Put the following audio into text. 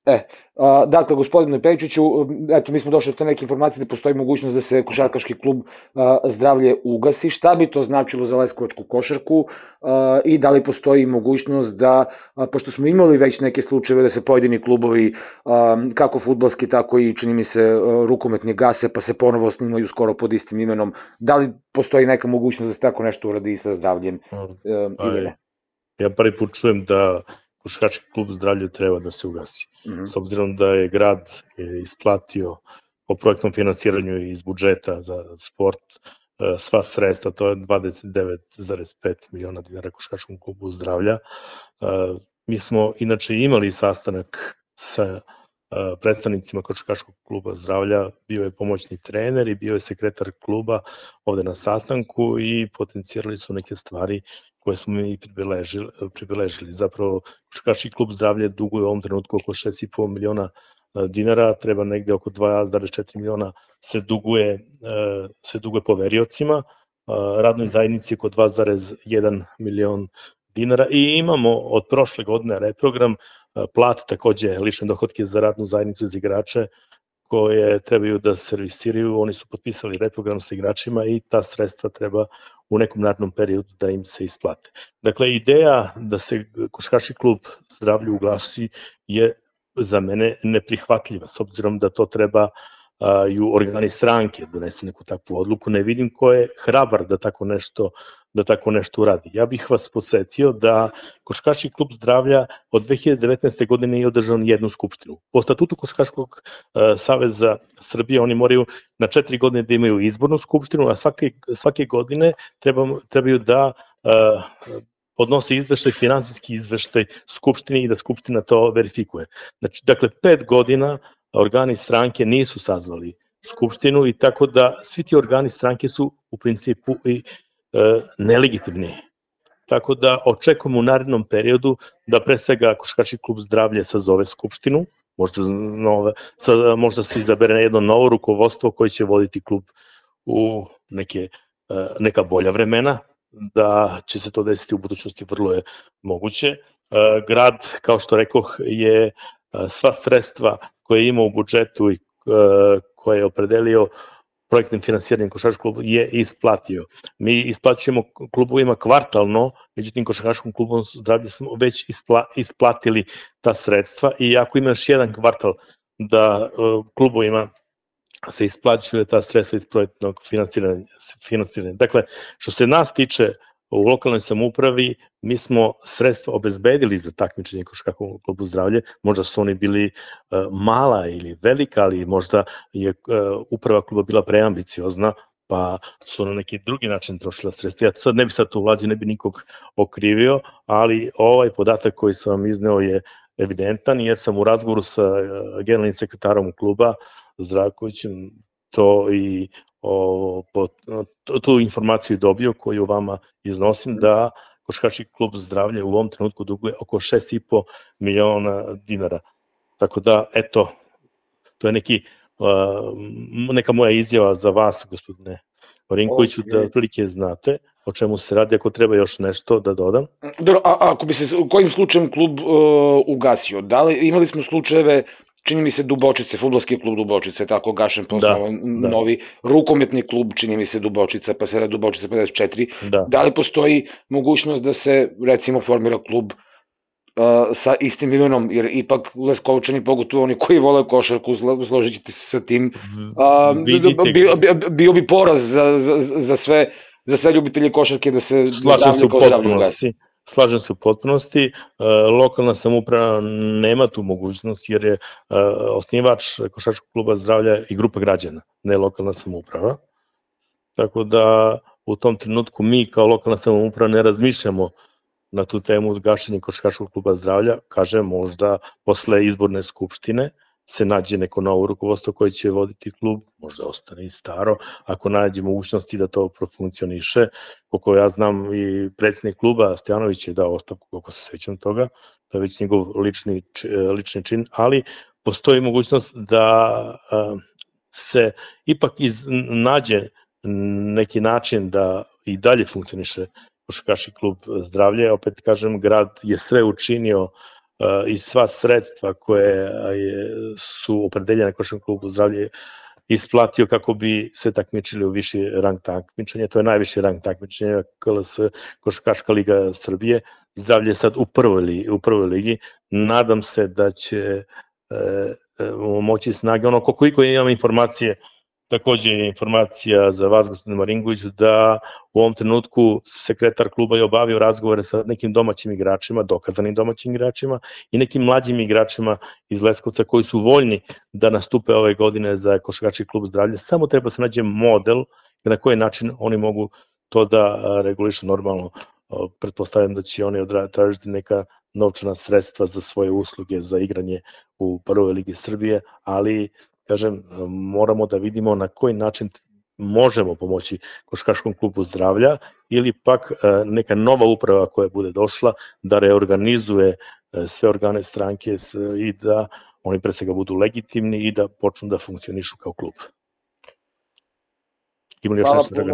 Dakle, gospodine Pejčiću, eto, mi smo došli do te neke informacije da postoji mogućnost da se košarkaški klub Zdravlje ugasi. Šta bi to značilo za leskovačku košarku i da li postoji mogućnost da, pošto smo imali već neke slučajeve da se pojedini klubovi, kako fudbalski, tako i čini mi se rukometni gase, pa se ponovo snimaju skoro pod istim imenom, da li postoji neka mogućnost da se tako nešto uradi i sa Zdravljem ili ne? Ja prvi put čujem da košarkaški klub Zdravlje treba da se ugasi. S obzirom da je grad isplatio po projektnom finansiranju iz budžeta za sport sva sredstva, to je 29,5 miliona dinara košarkaškom klubu Zdravlja. Mi smo inače imali sastanak sa predstavnicima košarkaškog kluba Zdravlja, bio je pomoćni trener i bio je sekretar kluba ovde na sastanku i potencijali su neke stvari koje smo mi pribeležili. Zapravo, košarkaški klub Zdravlje duguje u ovom trenutku oko 6,5 miliona dinara, treba negde oko 2,4 miliona se duguje poveriocima, radnoj zajednici oko 2,1 milion dinara i imamo od prošle godine reprogram, plat takođe lične dohodke za radnu zajednicu za igrače koje trebaju da servisiraju, oni su potpisali reprogram sa igračima i ta sredstva treba u nekom narednom periodu da im se isplate. Dakle, ideja da se košarkaški klub Zdravlje ugasi je za mene neprihvatljiva, s obzirom da to treba i organi stranke donesu neku takvu odluku. Ne vidim ko je hrabar da tako nešto uradi. Ja bih vas podsjetio da košarkaški klub Zdravlja od 2019. godine je održao jednu skupštinu. Po statutu Košarkaškog saveza Srbije oni moraju na 4 godine da imaju izbornu skupštinu, a svake godine trebaju da podnose izveštaj, finansijski izveštaj Skupštini i da Skupština to verifikuje. Dakle, 5 godina organi stranke nisu sazvali Skupštinu i tako da svi ti organi stranke su u principu i nelegitimni. Tako da očekujemo u narednom periodu da pre svega košarkaški klub Zdravlje sazove Skupštinu, možda se izabere jedno novo rukovodstvo koje će voditi klub u neka bolja vremena, da će se to desiti u budućnosti, vrlo je moguće. Grad, kao što rekoh, je sva sredstva koje ima u budžetu i koje je opredelio projektnim finansiranjem košarkaškog kluba je isplatio. Mi isplaćujemo klubovima kvartalno, međutim košarkaškom klubom Zdravlje smo već isplatili ta sredstva i ako ima još jedan kvartal da klubovima se isplaćuje ta sredstva iz projektnog finansiranja. Dakle, što se nas tiče, u lokalnoj samoupravi mi smo sredstva obezbedili za takmičenje košarkaškog klubu Zdravlje, možda su oni bili mala ili velika, ali možda je uprava kluba bila preambiciozna, pa su na neki drugi način trošila sredstva. Ja sad ne bi sad tu ulazio, ne bi nikog okrivio, ali ovaj podatak koji sam vam izneo je evidentan, jer sam u razgovoru sa generalnim sekretarom kluba Zdravkovićem to i tu informaciju dobio koju vama iznosim, da košarkaški klub Zdravlje u ovom trenutku duguje oko 6,5 miliona dinara. Tako da, eto, to je neka moja izjava za vas, gospodine Marinkoviću, da otprilike znate o čemu se radi, ako treba još nešto da dodam. Dobro, a ako bi se kojim slučajem klub ugasio, da li imali smo slučajeve, čini mi se Dubočice, fudbalski klub Dubočice, tako gašen posao, novi rukometni klub, čini mi se Dubočica, pa sada Dubočica 54, da li postoji mogućnost da se recimo formira klub sa istim imenom, jer ipak Leskovačani, pogotovo oni koji vole košarku, složit ćete se sa tim, bio bi poraz za sve ljubitelje košarke da se Zdravlje kao Zdravlje ugasi. Slažem se u potpunosti, lokalna samouprava nema tu mogućnost jer je osnivač košarkaškog kluba Zdravlja i grupa građana, ne lokalna samouprava. Tako da u tom trenutku mi kao lokalna samouprava ne razmišljamo na tu temu gašenja košarkaškog kluba Zdravlja, kažem možda posle izborne skupštine se nađe neko novo rukovodstvo koje će voditi klub, možda ostane i staro, ako nađe mogućnosti da to profunkcioniše. Koliko ja znam i predsjednik kluba Stojanović je dao ostavku, koliko se sećam toga, to je već njegov lični čin, ali postoji mogućnost da se ipak nađe neki način da i dalje funkcioniše košarkaški klub Zdravlje. Opet kažem, grad je sve učinio i sva sredstva koje su opredeljene Košarkaškom klubu Zdravlje isplatio kako bi se takmičili u viši rang takmičenja. To je najviši rang takmičenja KLS, Košarkaška liga Srbije. Zdravlje je sad u prvoj ligi. Nadam se da će moći snage. Ono, koliko imam informacije, takođe je informacija za vas, gospodine Marinković, da u ovom trenutku sekretar kluba je obavio razgovore sa nekim domaćim igračima, dokazanim domaćim igračima i nekim mlađim igračima iz Leskovca koji su voljni da nastupe ove godine za Košarkaški klub Zdravlje. Samo treba se nađe model na koji način oni mogu to da regulišu normalno. Pretpostavljam da će oni tražiti neka novčana sredstva za svoje usluge za igranje u prvoj ligi Srbije, ali kažem, moramo da vidimo na koji način možemo pomoći Košarkaškom klubu Zdravlja ili pak neka nova uprava koja bude došla da reorganizuje sve organe stranke i da oni pre svega budu legitimni i da počnu da funkcionišu kao klub. Ima li još nešto, Dragan?